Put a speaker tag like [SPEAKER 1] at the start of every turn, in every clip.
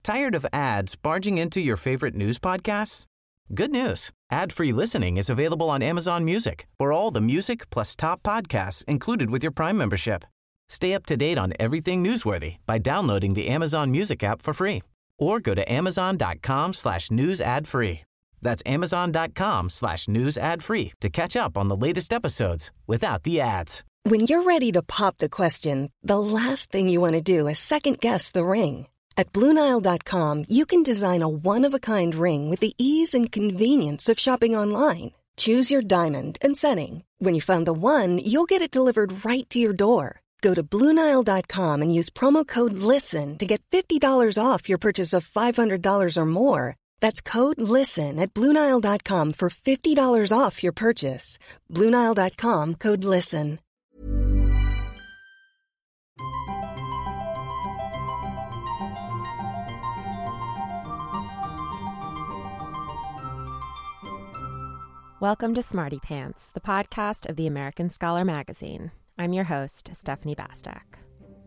[SPEAKER 1] Tired of ads barging into your favorite news podcasts? Good news. Ad-free listening is available on Amazon Music for all the music plus top podcasts included with your Prime membership. Stay up to date on everything newsworthy by downloading the Amazon Music app for free or go to amazon.com/news ad free. That's amazon.com/news ad free to catch up on the latest episodes without the ads.
[SPEAKER 2] When you're ready to pop the question, the last thing you want to do is second-guess the ring. At BlueNile.com, you can design a one-of-a-kind ring with the ease and convenience of shopping online. Choose your diamond and setting. When you find the one, you'll get it delivered right to your door. Go to BlueNile.com and use promo code LISTEN to get $50 off your purchase of $500 or more. That's code LISTEN at BlueNile.com for $50 off your purchase. BlueNile.com, code LISTEN.
[SPEAKER 3] Welcome to Smarty Pants, the podcast of the American Scholar magazine. I'm your host, Stephanie Bastak.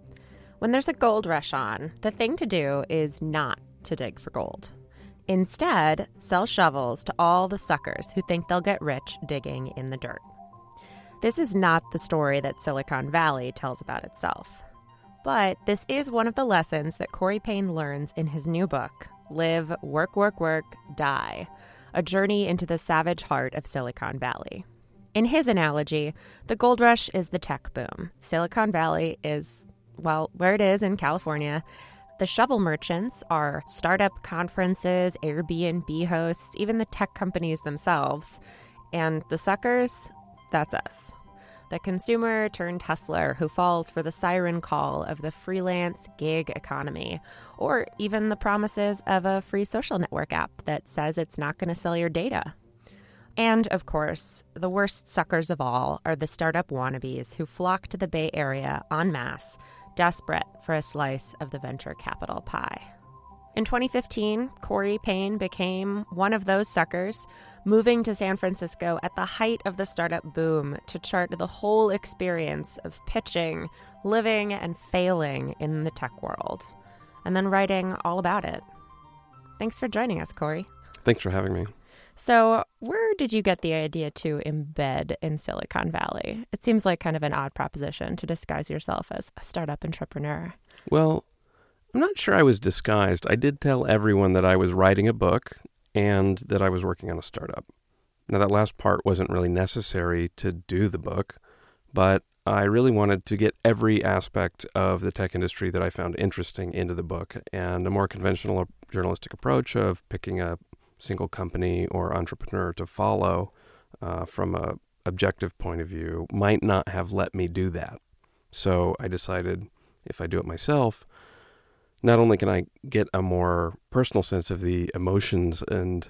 [SPEAKER 3] When there's a gold rush on, the thing to do is not to dig for gold. Instead, sell shovels to all the suckers who think they'll get rich digging in the dirt. This is not the story that Silicon Valley tells about itself. But this is one of the lessons that Corey Payne learns in his new book, Live, Work, Work, Work, Die, a journey into the savage heart of Silicon Valley. In his analogy, the gold rush is the tech boom. Silicon Valley is, well, where it is in California. The shovel merchants are startup conferences, Airbnb hosts, even the tech companies themselves. And the suckers, that's us. The consumer turned hustler who falls for the siren call of the freelance gig economy, or even the promises of a free social network app that says it's not going to sell your data. And, of course, the worst suckers of all are the startup wannabes who flock to the Bay Area en masse, desperate for a slice of the venture capital pie. In 2015, Corey Payne became one of those suckers, moving to San Francisco at the height of the startup boom to chart the whole experience of pitching, living, and failing in the tech world, and then writing all about it. Thanks for joining us, Corey.
[SPEAKER 4] Thanks for having me.
[SPEAKER 3] So where did you get the idea to embed in Silicon Valley? It seems like kind of an odd proposition to disguise yourself as a startup entrepreneur.
[SPEAKER 4] Well, I'm not sure I was disguised. I did tell everyone that I was writing a book and that I was working on a startup. Now, that last part wasn't really necessary to do the book, but I really wanted to get every aspect of the tech industry that I found interesting into the book, and a more conventional journalistic approach of picking a single company or entrepreneur to follow from a objective point of view might not have let me do that. So I decided if I do it myself, not only can I get a more personal sense of the emotions and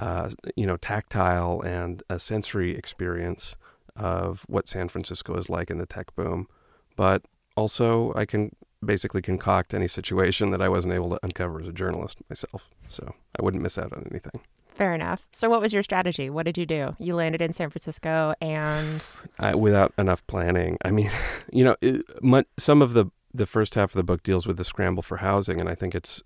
[SPEAKER 4] tactile and a sensory experience of what San Francisco is like in the tech boom, but also I can basically concoct any situation that I wasn't able to uncover as a journalist myself. So I wouldn't miss out on anything.
[SPEAKER 3] Fair enough. So what was your strategy? What did you do? You landed in San Francisco and...
[SPEAKER 4] without enough planning. I mean, some of the first half of the book deals with the scramble for housing, and I think it's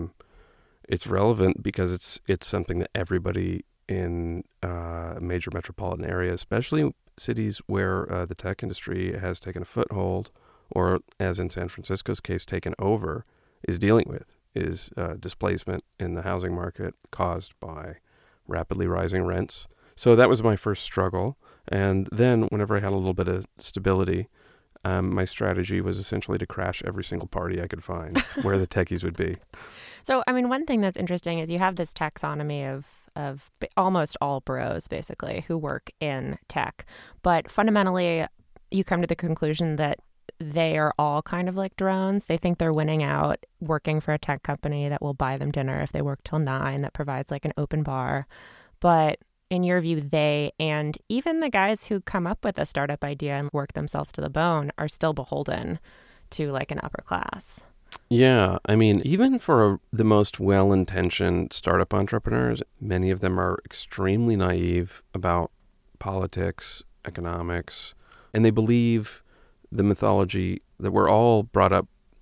[SPEAKER 4] relevant because it's something that everybody in major metropolitan areas, especially cities where the tech industry has taken a foothold, or as in San Francisco's case, taken over, is dealing with, is displacement in the housing market caused by rapidly rising rents. So that was my first struggle. And then whenever I had a little bit of stability, my strategy was essentially to crash every single party I could find where the techies would be.
[SPEAKER 3] So, I mean, one thing that's interesting is you have this taxonomy of almost all bros, basically, who work in tech. But fundamentally, you come to the conclusion that they are all kind of like drones. They think they're winning out working for a tech company that will buy them dinner if they work till 9, that provides like an open bar. But in your view, they and even the guys who come up with a startup idea and work themselves to the bone are still beholden to like an upper class.
[SPEAKER 4] Yeah, I mean, even for the most well-intentioned startup entrepreneurs, many of them are extremely naive about politics, economics, and they believe the mythology that we're all brought up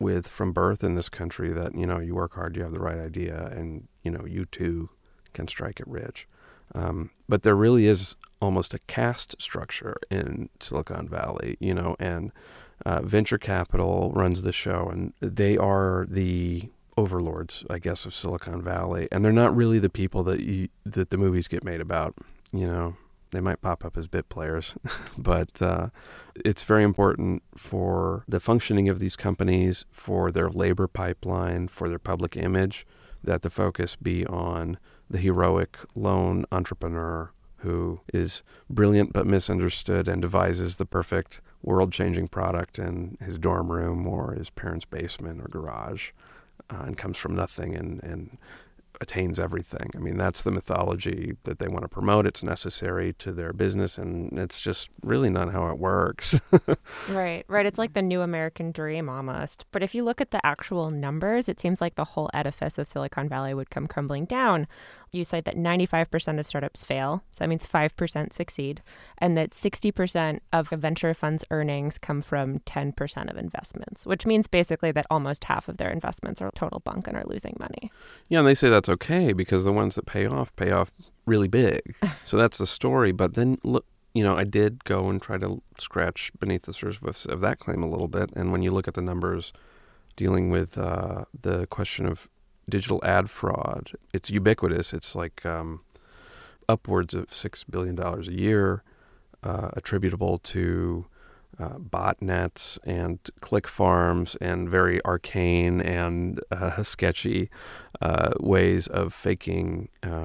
[SPEAKER 4] with from birth in this country that, you work hard, you have the right idea, and, you too can strike it rich. But there really is almost a caste structure in Silicon Valley, and venture capital runs the show, and they are the overlords, I guess, of Silicon Valley. And they're not really the people that the movies get made about, They might pop up as bit players, but it's very important for the functioning of these companies, for their labor pipeline, for their public image, that the focus be on the heroic lone entrepreneur who is brilliant but misunderstood and devises the perfect world-changing product in his dorm room or his parents' basement or garage, and comes from nothing and attains everything. I mean, that's the mythology that they want to promote. It's necessary to their business, and it's just really not how it works.
[SPEAKER 3] Right. It's like the new American dream almost. But if you look at the actual numbers, it seems like the whole edifice of Silicon Valley would come crumbling down. You cite that 95% of startups fail, so that means 5% succeed, and that 60% of a venture fund's earnings come from 10% of investments, which means basically that almost half of their investments are total bunk and are losing money.
[SPEAKER 4] Yeah, and they say that's okay because the ones that pay off really big. So that's the story. But then, look, I did go and try to scratch beneath the surface of that claim a little bit. And when you look at the numbers dealing with the question of digital ad fraud, it's ubiquitous. It's like upwards of $6 billion a year attributable to botnets and click farms and very arcane and sketchy ways of faking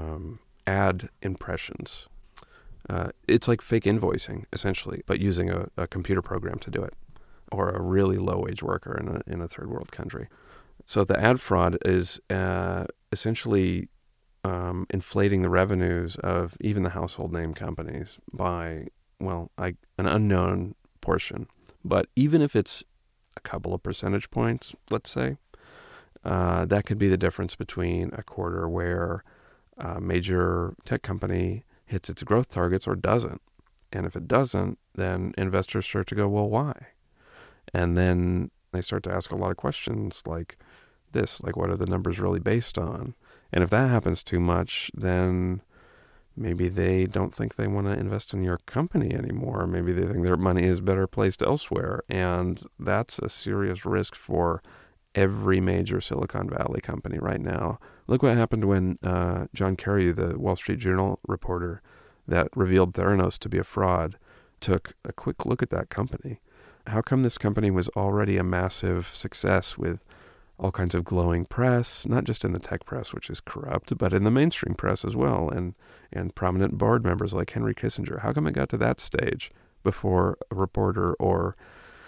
[SPEAKER 4] ad impressions. It's like fake invoicing, essentially, but using a computer program to do it, or a really low-wage worker in a third-world country. So the ad fraud is essentially inflating the revenues of even the household name companies by, an unknown portion. But even if it's a couple of percentage points, let's say, that could be the difference between a quarter where a major tech company hits its growth targets or doesn't. And if it doesn't, then investors start to go, well, why? And then they start to ask a lot of questions like this, like what are the numbers really based on? And if that happens too much, then maybe they don't think they want to invest in your company anymore. Maybe they think their money is better placed elsewhere. And that's a serious risk for every major Silicon Valley company right now. Look what happened when John Kerry, the Wall Street Journal reporter that revealed Theranos to be a fraud, took a quick look at that company. How come this company was already a massive success with all kinds of glowing press, not just in the tech press, which is corrupt, but in the mainstream press as well, and prominent board members like Henry Kissinger? How come it got to that stage before a reporter or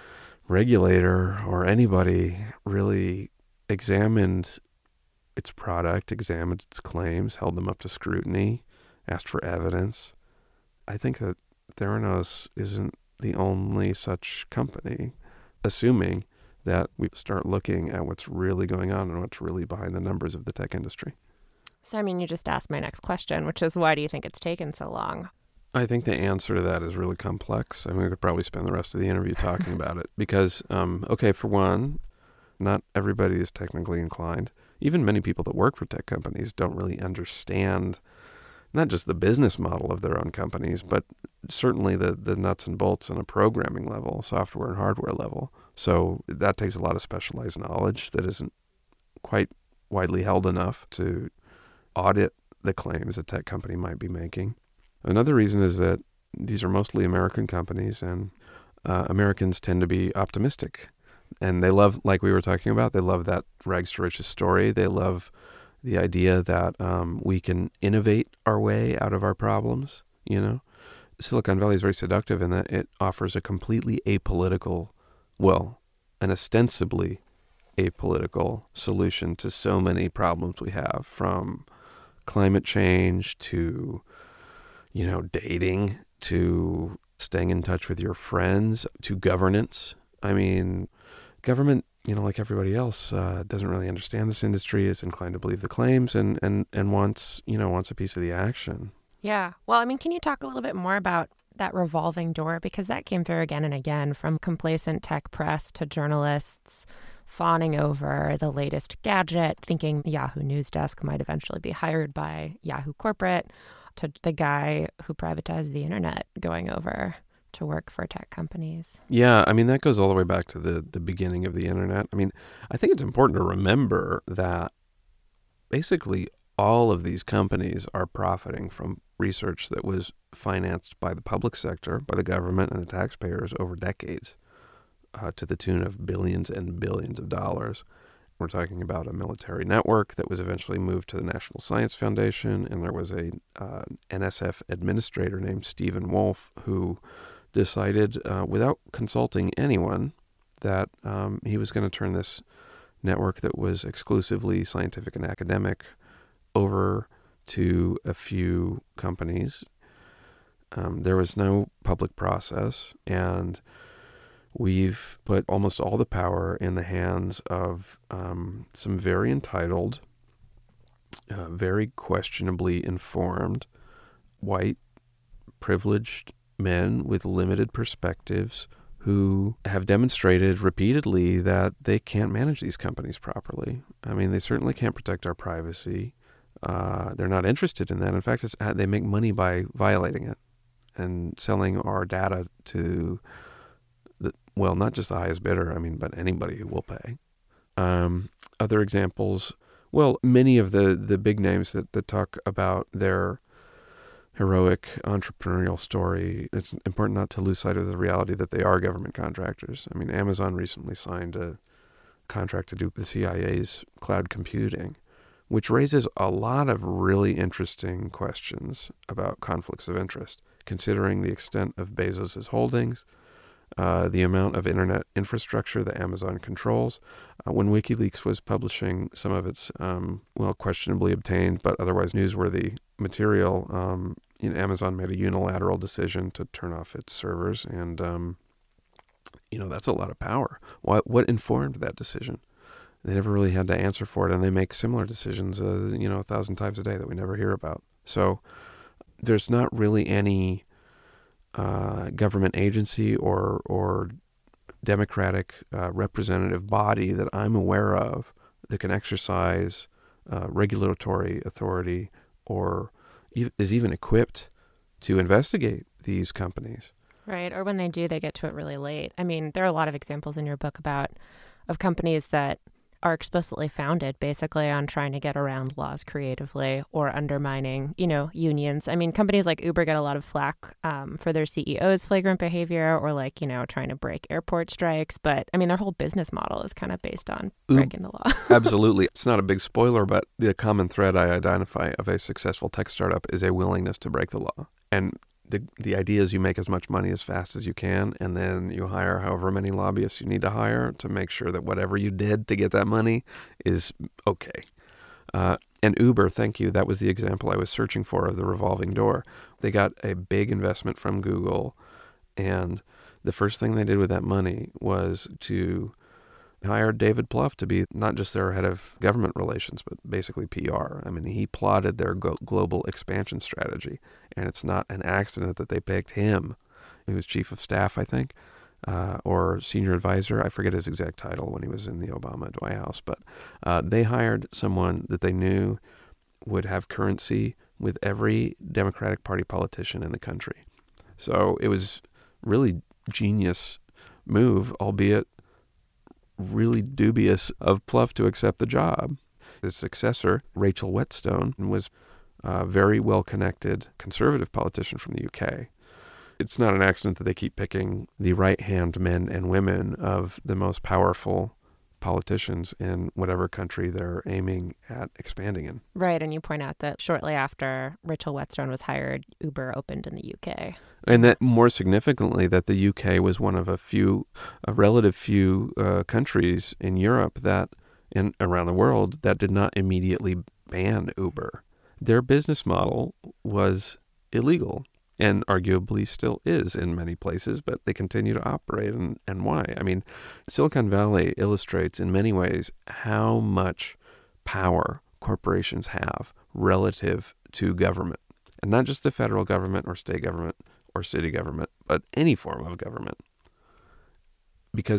[SPEAKER 4] regulator or anybody really examined its product, examined its claims, held them up to scrutiny, asked for evidence? I think that Theranos isn't the only such company, assuming that we start looking at what's really going on and what's really behind the numbers of the tech industry.
[SPEAKER 3] So, you just asked my next question, which is why do you think it's taken so long?
[SPEAKER 4] I think the answer to that is really complex. I mean, we could probably spend the rest of the interview talking about it because, for one, not everybody is technically inclined. Even many people that work for tech companies don't really understand not just the business model of their own companies, but certainly the nuts and bolts on a programming level, software and hardware level. So that takes a lot of specialized knowledge that isn't quite widely held enough to audit the claims a tech company might be making. Another reason is that these are mostly American companies, and Americans tend to be optimistic. And they love, like we were talking about, they love that rags to riches story. They love the idea that we can innovate our way out of our problems, Silicon Valley is very seductive in that it offers a completely apolitical, an ostensibly apolitical solution to so many problems we have, from climate change to, dating, to staying in touch with your friends, to governance. I mean, government, like everybody else, doesn't really understand this industry, is inclined to believe the claims, and wants a piece of the action.
[SPEAKER 3] Yeah. Well, can you talk a little bit more about that revolving door? Because that came through again and again, from complacent tech press to journalists fawning over the latest gadget, thinking Yahoo News Desk might eventually be hired by Yahoo Corporate, to the guy who privatized the internet going over to work for tech companies.
[SPEAKER 4] Yeah, I mean, that goes all the way back to the beginning of the internet. I mean, I think it's important to remember that basically all of these companies are profiting from research that was financed by the public sector, by the government and the taxpayers over decades, to the tune of billions and billions of dollars. We're talking about a military network that was eventually moved to the National Science Foundation, and there was a NSF administrator named Stephen Wolf who decided, without consulting anyone, that he was going to turn this network that was exclusively scientific and academic over to a few companies. There was no public process, and we've put almost all the power in the hands of some very entitled, very questionably informed, white, privileged men with limited perspectives who have demonstrated repeatedly that they can't manage these companies properly. I mean, they certainly can't protect our privacy. They're not interested in that. In fact, they make money by violating it and selling our data to not just the highest bidder, but anybody who will pay. Other examples, many of the big names that talk about their heroic entrepreneurial story, it's important not to lose sight of the reality that they are government contractors. I mean, Amazon recently signed a contract to do the CIA's cloud computing, which raises a lot of really interesting questions about conflicts of interest, considering the extent of Bezos's holdings, the amount of internet infrastructure that Amazon controls. When WikiLeaks was publishing some of its, questionably obtained but otherwise newsworthy material, Amazon made a unilateral decision to turn off its servers, and that's a lot of power. What informed that decision? They never really had to answer for it, and they make similar decisions, 1,000 times a day that we never hear about. So there's not really any government agency or democratic representative body that I'm aware of that can exercise regulatory authority or is even equipped to investigate these companies.
[SPEAKER 3] Right. Or when they do, they get to it really late. I mean, there are a lot of examples in your book of companies that are explicitly founded basically on trying to get around laws creatively or undermining, unions. I mean, companies like Uber get a lot of flack for their CEO's flagrant behavior or trying to break airport strikes. But I mean, their whole business model is kind of based on breaking the law.
[SPEAKER 4] Absolutely. It's not a big spoiler, but the common thread I identify of a successful tech startup is a willingness to break the law. And the idea is you make as much money as fast as you can, and then you hire however many lobbyists you need to hire to make sure that whatever you did to get that money is okay. And Uber, thank you, that was the example I was searching for of the revolving door. They got a big investment from Google, and the first thing they did with that money was to hire David Plouffe to be not just their head of government relations, but basically PR. I mean, he plotted their global expansion strategy, and it's not an accident that they picked him. He was chief of staff, I think, or senior advisor. I forget his exact title when he was in the Obama White House, but they hired someone that they knew would have currency with every Democratic Party politician in the country. So it was really genius move, albeit really dubious of Plouffe to accept the job. His successor, Rachel Whetstone, was a very well-connected conservative politician from the UK. It's not an accident that they keep picking the right-hand men and women of the most powerful politicians in whatever country they're aiming at expanding in.
[SPEAKER 3] Right, and you point out that shortly after Rachel Whetstone was hired, Uber opened in the UK.
[SPEAKER 4] And that more significantly, that the UK was one of a relative few countries in Europe and around the world that did not immediately ban Uber. Their business model was illegal and arguably still is in many places, but they continue to operate. And why? I mean, Silicon Valley illustrates in many ways how much power corporations have relative to government. And not just the federal government or state government or city government, but any form of government. Because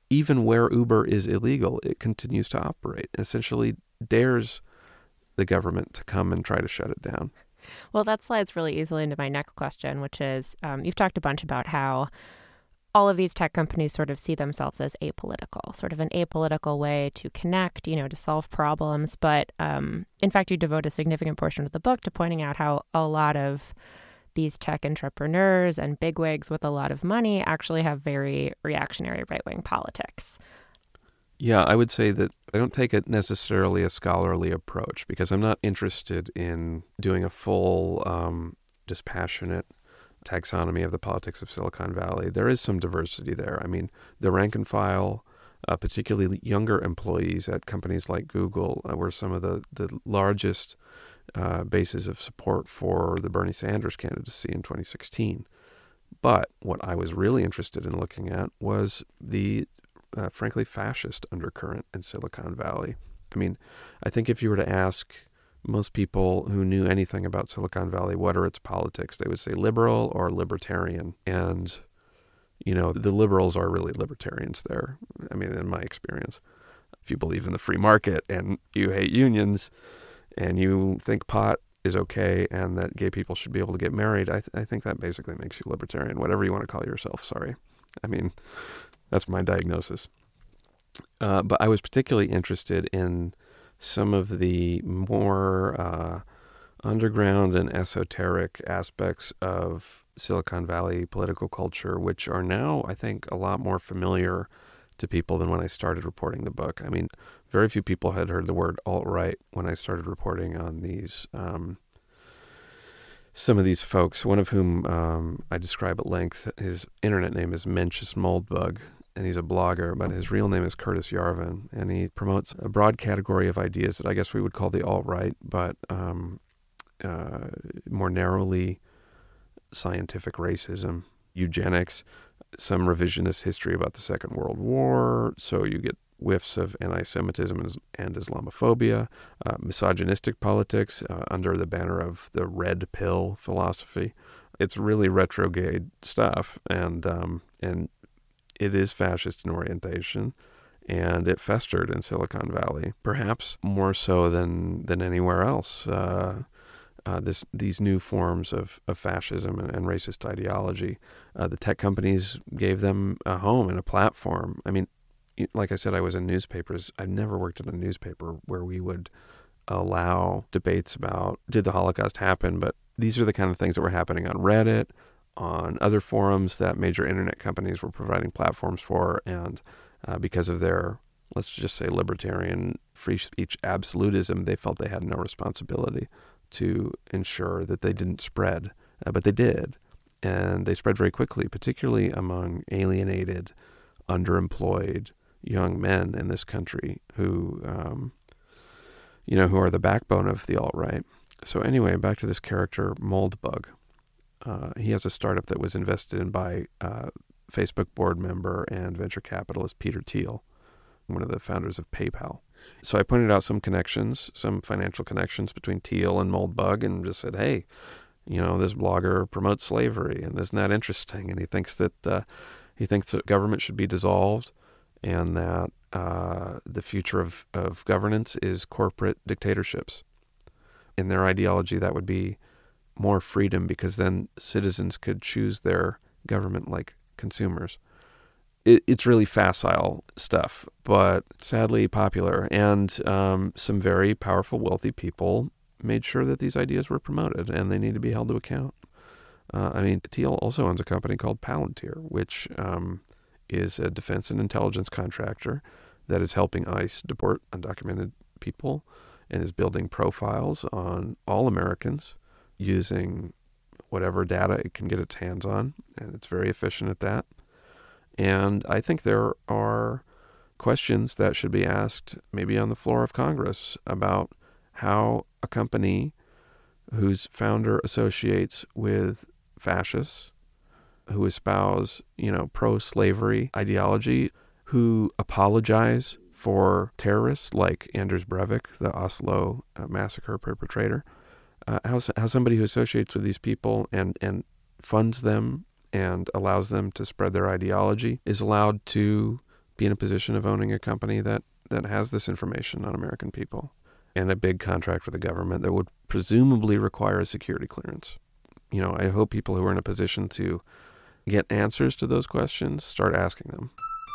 [SPEAKER 4] even where Uber is illegal, it continues to operate and essentially dares the government to come and try to shut it down.
[SPEAKER 3] Well, that slides really easily into my next question, which is you've talked a bunch about how all of these tech companies sort of see themselves as apolitical, sort of an apolitical way to connect, to solve problems. But in fact, you devote a significant portion of the book to pointing out how a lot of these tech entrepreneurs and bigwigs with a lot of money actually have very reactionary right-wing politics.
[SPEAKER 4] Yeah, I would say that I don't take it necessarily a scholarly approach because I'm not interested in doing a full dispassionate taxonomy of the politics of Silicon Valley. There is some diversity there. I mean, the rank and file, particularly younger employees at companies like Google, were some of the largest bases of support for the Bernie Sanders candidacy in 2016. But what I was really interested in looking at was the frankly fascist undercurrent in Silicon Valley. I mean, I think if you were to ask most people who knew anything about Silicon Valley, what are its politics, they would say liberal or libertarian. And, the liberals are really libertarians there. I mean, in my experience, if you believe in the free market and you hate unions and you think pot is okay and that gay people should be able to get married, I think that basically makes you libertarian, whatever you want to call yourself. Sorry. I mean, that's my diagnosis. But I was particularly interested in some of the more underground and esoteric aspects of Silicon Valley political culture, which are now, I think, a lot more familiar to people than when I started reporting the book. I mean, very few people had heard the word alt-right when I started reporting on these some of these folks, one of whom I describe at length. His internet name is Mencius Moldbug, and he's a blogger, but his real name is Curtis Yarvin, and he promotes a broad category of ideas that I guess we would call the alt-right, but more narrowly scientific racism, eugenics, some revisionist history about the Second World War, so you get whiffs of anti-Semitism and Islamophobia, misogynistic politics under the banner of the red pill philosophy. It's really retrograde stuff, and it is fascist in orientation, and it festered in Silicon Valley, perhaps more so than anywhere else. These new forms of fascism and racist ideology, the tech companies gave them a home and a platform. I mean, like I said, I was in newspapers. I've never worked in a newspaper where we would allow debates about did the Holocaust happen, but these are the kind of things that were happening on Reddit, on other forums that major internet companies were providing platforms for, and because of their, let's just say, libertarian free speech absolutism, they felt they had no responsibility to ensure that they didn't spread, but they did, and they spread very quickly, particularly among alienated, underemployed young men in this country who are the backbone of the alt-right. So anyway, back to this character, Moldbug. He has a startup that was invested in by Facebook board member and venture capitalist Peter Thiel, one of the founders of PayPal. So I pointed out some connections, some financial connections between Thiel and Moldbug, and just said, hey, this blogger promotes slavery, and isn't that interesting? And he thinks that government should be dissolved, and that the future of governance is corporate dictatorships. In their ideology, that would be more freedom because then citizens could choose their government like consumers. It's really facile stuff, but sadly popular. And some very powerful, wealthy people made sure that these ideas were promoted, and they need to be held to account. Thiel also owns a company called Palantir, which is a defense and intelligence contractor that is helping ICE deport undocumented people and is building profiles on all Americans using whatever data it can get its hands on, and it's very efficient at that. And I think there are questions that should be asked maybe on the floor of Congress about how a company whose founder associates with fascists, who espouse, pro-slavery ideology, who apologize for terrorists like Anders Breivik, the Oslo massacre perpetrator, how somebody who associates with these people and funds them and allows them to spread their ideology is allowed to be in a position of owning a company that has this information on American people and a big contract with the government that would presumably require a security clearance. You know, I hope people who are in a position to get answers to those questions start asking them.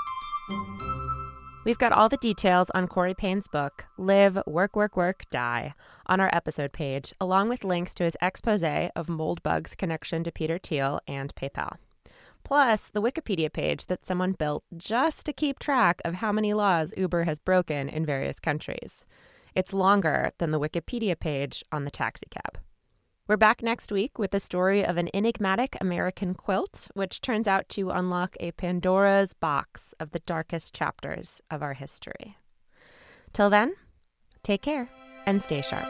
[SPEAKER 3] We've got all the details on Corey Payne's book, Live, Work, Work, Work, Die, on our episode page, along with links to his expose of Moldbug's connection to Peter Thiel and PayPal. Plus, the Wikipedia page that someone built just to keep track of how many laws Uber has broken in various countries. It's longer than the Wikipedia page on the taxi cab. We're back next week with the story of an enigmatic American quilt, which turns out to unlock a Pandora's box of the darkest chapters of our history. Till then, take care and stay sharp.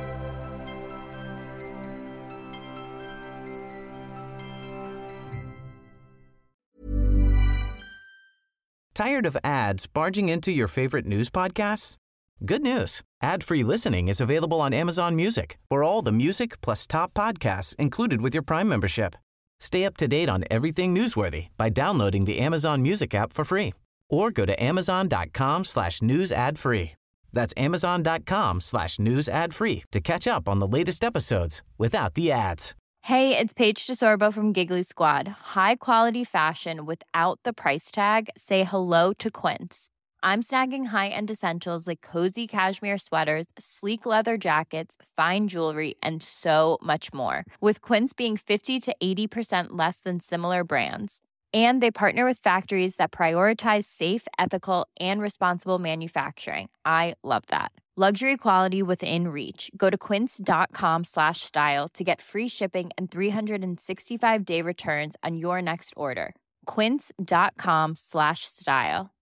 [SPEAKER 1] Tired of ads barging into your favorite news podcasts? Good news. Ad-free listening is available on Amazon Music for all the music plus top podcasts included with your Prime membership. Stay up to date on everything newsworthy by downloading the Amazon Music app for free or go to amazon.com/news ad free. That's amazon.com/news ad free to catch up on the latest episodes without the ads.
[SPEAKER 5] Hey, it's Paige DeSorbo from Giggly Squad. High quality fashion without the price tag. Say hello to Quince. I'm snagging high-end essentials like cozy cashmere sweaters, sleek leather jackets, fine jewelry, and so much more. With Quince being 50 to 80% less than similar brands. And they partner with factories that prioritize safe, ethical, and responsible manufacturing. I love that. Luxury quality within reach. Go to quince.com/style to get free shipping and 365-day returns on your next order. Quince.com/style.